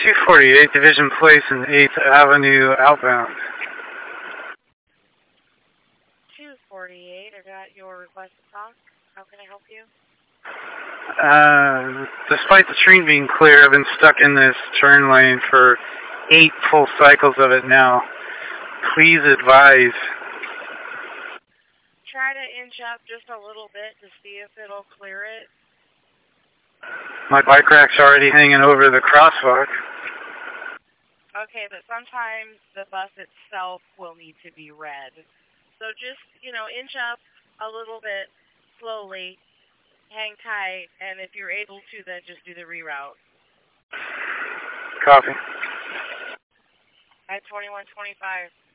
248 Division Place and 8th Avenue outbound. 248, I got your request to talk. How can I help you? Despite the street being clear, I've been stuck in this turn lane for 8 full cycles of it now. Please advise. Try to inch up just a little bit to see if it'll clear it. My bike rack's already hanging over the crosswalk. Okay, but sometimes the bus itself will need to be read. So just, inch up a little bit slowly, hang tight, and if you're able to, then just do the reroute. Copy. At 2125.